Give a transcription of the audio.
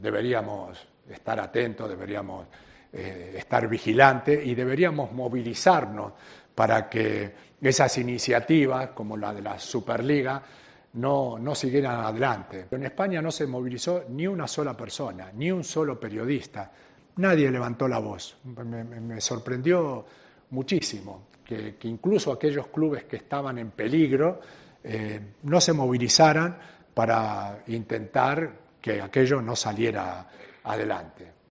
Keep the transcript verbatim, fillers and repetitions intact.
Deberíamos estar atentos, deberíamos eh, estar vigilantes y deberíamos movilizarnos para que esas iniciativas, como la de la Superliga, no, no siguieran adelante. En España no se movilizó ni una sola persona, ni un solo periodista. Nadie levantó la voz. Me, me, me sorprendió muchísimo que, que incluso aquellos clubes que estaban en peligro eh, no se movilizaran para intentar que aquello no saliera adelante.